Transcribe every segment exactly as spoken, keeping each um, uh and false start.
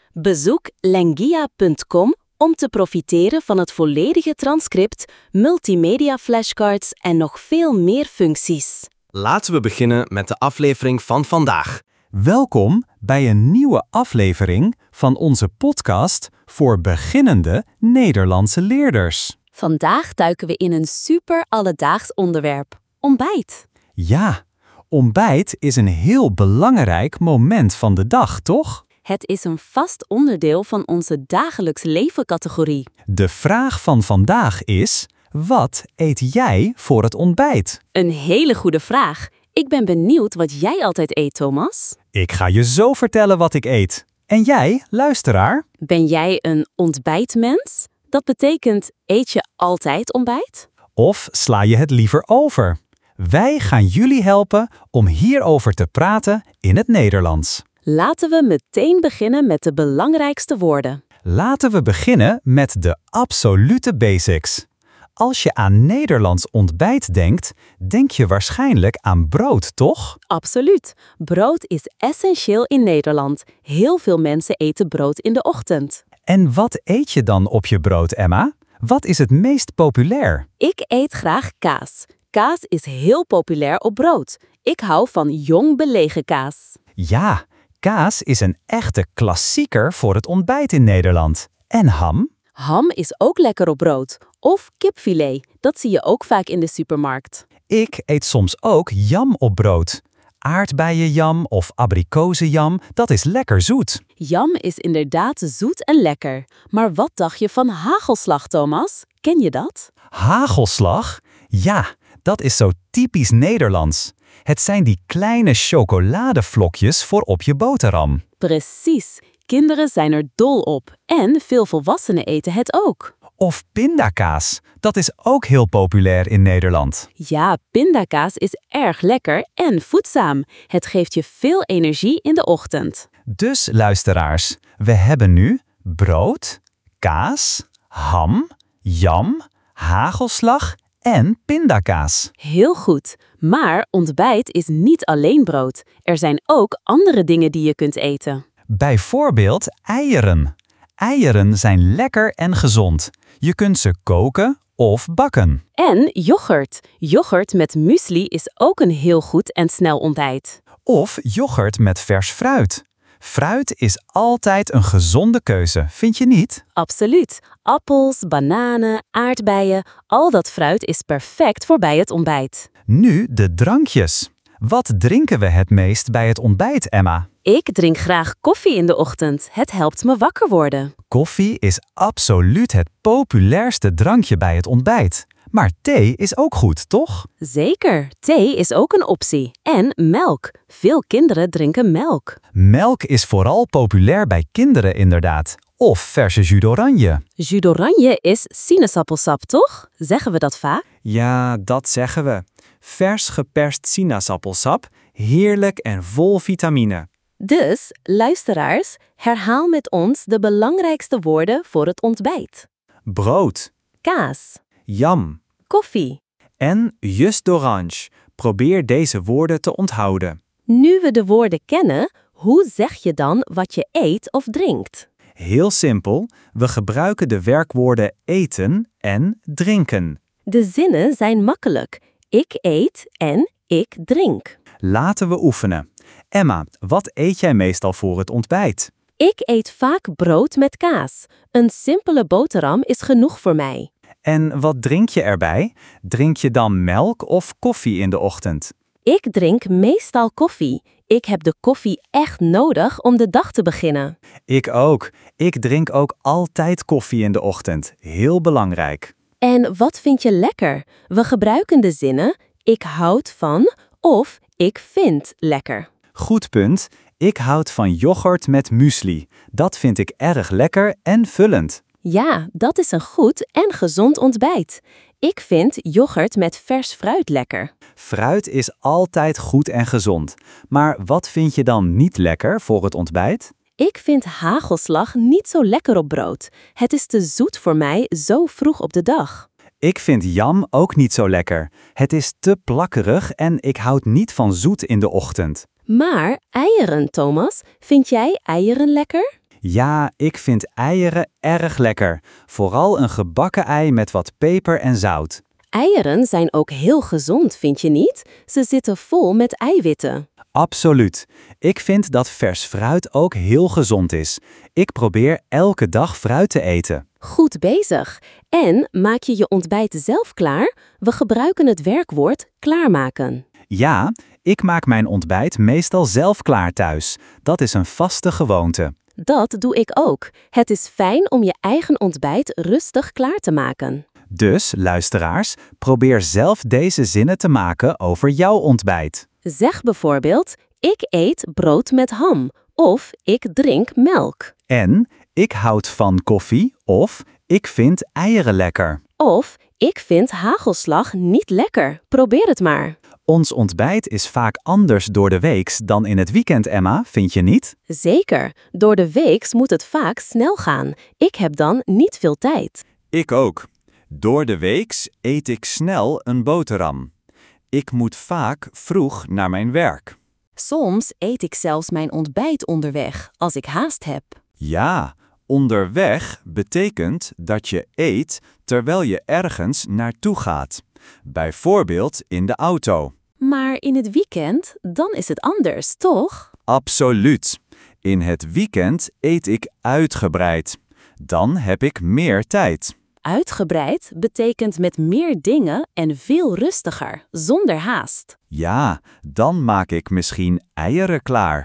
Bezoek lengia punt com om te profiteren van het volledige transcript, multimedia flashcards en nog veel meer functies. Laten we beginnen met de aflevering van vandaag. Welkom bij een nieuwe aflevering van onze podcast voor beginnende Nederlandse leerders. Vandaag duiken we in een super alledaags onderwerp: ontbijt. Ja, ontbijt is een heel belangrijk moment van de dag, toch? Het is een vast onderdeel van onze dagelijks leven-categorie. De vraag van vandaag is: wat eet jij voor het ontbijt? Een hele goede vraag. Ik ben benieuwd wat jij altijd eet, Thomas. Ik ga je zo vertellen wat ik eet. En jij, luisteraar? Ben jij een ontbijtmens? Dat betekent, eet je altijd ontbijt? Of sla je het liever over? Wij gaan jullie helpen om hierover te praten in het Nederlands. Laten we meteen beginnen met de belangrijkste woorden. Laten we beginnen met de absolute basics. Als je aan Nederlands ontbijt denkt, denk je waarschijnlijk aan brood, toch? Absoluut. Brood is essentieel in Nederland. Heel veel mensen eten brood in de ochtend. En wat eet je dan op je brood, Emma? Wat is het meest populair? Ik eet graag kaas. Kaas is heel populair op brood. Ik hou van jong belegen kaas. Ja, kaas is een echte klassieker voor het ontbijt in Nederland. En ham? Ham is ook lekker op brood. Of kipfilet, dat zie je ook vaak in de supermarkt. Ik eet soms ook jam op brood. Aardbeienjam of abrikozenjam, dat is lekker zoet. Jam is inderdaad zoet en lekker. Maar wat dacht je van hagelslag, Thomas? Ken je dat? Hagelslag? Ja, dat is zo typisch Nederlands. Het zijn die kleine chocoladevlokjes voor op je boterham. Precies. Kinderen zijn er dol op. En veel volwassenen eten het ook. Of pindakaas. Dat is ook heel populair in Nederland. Ja, pindakaas is erg lekker en voedzaam. Het geeft je veel energie in de ochtend. Dus luisteraars, we hebben nu brood, kaas, ham, jam, hagelslag en pindakaas. Heel goed. Maar ontbijt is niet alleen brood. Er zijn ook andere dingen die je kunt eten. Bijvoorbeeld eieren. Eieren zijn lekker en gezond. Je kunt ze koken of bakken. En yoghurt. Yoghurt met muesli is ook een heel goed en snel ontbijt. Of yoghurt met vers fruit. Fruit is altijd een gezonde keuze, vind je niet? Absoluut. Appels, bananen, aardbeien, al dat fruit is perfect voor bij het ontbijt. Nu de drankjes. Wat drinken we het meest bij het ontbijt, Emma? Ik drink graag koffie in de ochtend. Het helpt me wakker worden. Koffie is absoluut het populairste drankje bij het ontbijt. Maar thee is ook goed, toch? Zeker. Thee is ook een optie. En melk. Veel kinderen drinken melk. Melk is vooral populair bij kinderen inderdaad. Of verse jus d'oranje. Jus d'oranje is sinaasappelsap, toch? Zeggen we dat vaak? Ja, dat zeggen we. Vers geperst sinaasappelsap, heerlijk en vol vitamine. Dus, luisteraars, herhaal met ons de belangrijkste woorden voor het ontbijt. Brood, Kaas, jam koffie. en jus d'orange. Probeer deze woorden te onthouden. Nu we de woorden kennen, hoe zeg je dan wat je eet of drinkt? Heel simpel, we gebruiken de werkwoorden eten en drinken. De zinnen zijn makkelijk. Ik eet en ik drink. Laten we oefenen. Emma, wat eet jij meestal voor het ontbijt? Ik eet vaak brood met kaas. Een simpele boterham is genoeg voor mij. En wat drink je erbij? Drink je dan melk of koffie in de ochtend? Ik drink meestal koffie. Ik heb de koffie echt nodig om de dag te beginnen. Ik ook. Ik drink ook altijd koffie in de ochtend. Heel belangrijk. En wat vind je lekker? We gebruiken de zinnen ik houd van of ik vind lekker. Goed punt. Ik houd van yoghurt met muesli. Dat vind ik erg lekker en vullend. Ja, dat is een goed en gezond ontbijt. Ik vind yoghurt met vers fruit lekker. Fruit is altijd goed en gezond. Maar wat vind je dan niet lekker voor het ontbijt? Ik vind hagelslag niet zo lekker op brood. Het is te zoet voor mij zo vroeg op de dag. Ik vind jam ook niet zo lekker. Het is te plakkerig en ik houd niet van zoet in de ochtend. Maar eieren, Thomas, vind jij eieren lekker? Ja, ik vind eieren erg lekker. Vooral een gebakken ei met wat peper en zout. Eieren zijn ook heel gezond, vind je niet? Ze zitten vol met eiwitten. Absoluut. Ik vind dat vers fruit ook heel gezond is. Ik probeer elke dag fruit te eten. Goed bezig. En maak je je ontbijt zelf klaar? We gebruiken het werkwoord klaarmaken. Ja, ik maak mijn ontbijt meestal zelf klaar thuis. Dat is een vaste gewoonte. Dat doe ik ook. Het is fijn om je eigen ontbijt rustig klaar te maken. Dus, luisteraars, probeer zelf deze zinnen te maken over jouw ontbijt. Zeg bijvoorbeeld, ik eet brood met ham of ik drink melk. En, ik houd van koffie of ik vind eieren lekker. Of, ik vind hagelslag niet lekker. Probeer het maar. Ons ontbijt is vaak anders door de weeks dan in het weekend, Emma, vind je niet? Zeker. Door de weeks moet het vaak snel gaan. Ik heb dan niet veel tijd. Ik ook. Door de weeks eet ik snel een boterham. Ik moet vaak vroeg naar mijn werk. Soms eet ik zelfs mijn ontbijt onderweg, als ik haast heb. Ja, onderweg betekent dat je eet terwijl je ergens naartoe gaat. Bijvoorbeeld in de auto. Maar in het weekend, dan is het anders, toch? Absoluut. In het weekend eet ik uitgebreid. Dan heb ik meer tijd. Uitgebreid betekent met meer dingen en veel rustiger, zonder haast. Ja, dan maak ik misschien eieren klaar.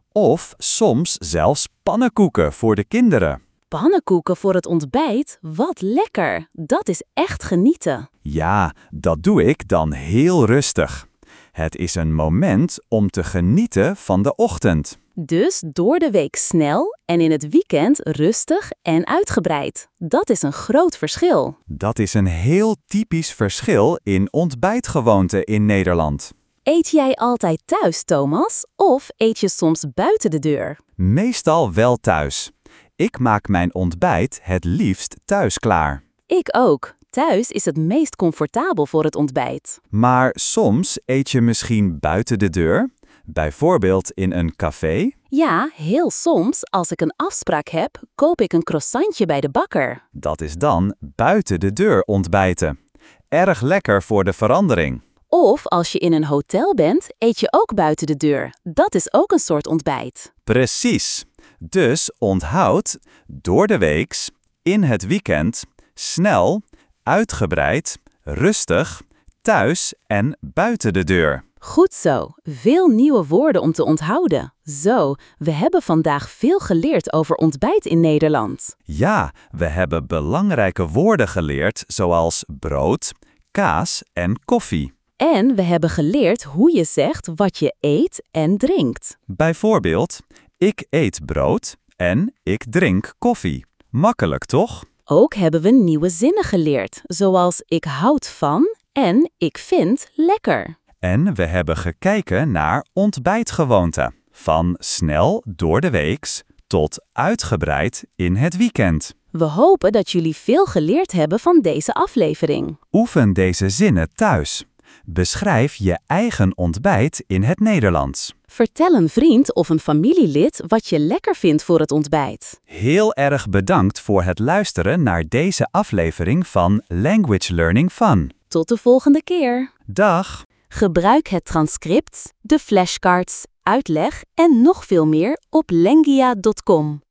Of soms zelfs pannenkoeken voor de kinderen. Pannenkoeken voor het ontbijt? Wat lekker! Dat is echt genieten. Ja, dat doe ik dan heel rustig. Het is een moment om te genieten van de ochtend. Dus door de week snel en in het weekend rustig en uitgebreid. Dat is een groot verschil. Dat is een heel typisch verschil in ontbijtgewoonten in Nederland. Eet jij altijd thuis, Thomas? Of eet je soms buiten de deur? Meestal wel thuis. Ik maak mijn ontbijt het liefst thuis klaar. Ik ook. Thuis is het meest comfortabel voor het ontbijt. Maar soms eet je misschien buiten de deur, bijvoorbeeld in een café. Ja, heel soms, als ik een afspraak heb, koop ik een croissantje bij de bakker. Dat is dan buiten de deur ontbijten. Erg lekker voor de verandering. Of als je in een hotel bent, eet je ook buiten de deur. Dat is ook een soort ontbijt. Precies. Dus onthoud, door de weeks, in het weekend, snel, uitgebreid, rustig, thuis en buiten de deur. Goed zo. Veel nieuwe woorden om te onthouden. Zo, we hebben vandaag veel geleerd over ontbijt in Nederland. Ja, we hebben belangrijke woorden geleerd zoals brood, kaas en koffie. En we hebben geleerd hoe je zegt wat je eet en drinkt. Bijvoorbeeld, ik eet brood en ik drink koffie. Makkelijk, toch? Ook hebben we nieuwe zinnen geleerd, zoals ik houd van en ik vind lekker. En we hebben gekeken naar ontbijtgewoonten. Van snel door de weeks tot uitgebreid in het weekend. We hopen dat jullie veel geleerd hebben van deze aflevering. Oefen deze zinnen thuis. Beschrijf je eigen ontbijt in het Nederlands. Vertel een vriend of een familielid wat je lekker vindt voor het ontbijt. Heel erg bedankt voor het luisteren naar deze aflevering van Language Learning Fun. Tot de volgende keer. Dag! Gebruik het transcript, de flashcards, uitleg en nog veel meer op lengia punt com.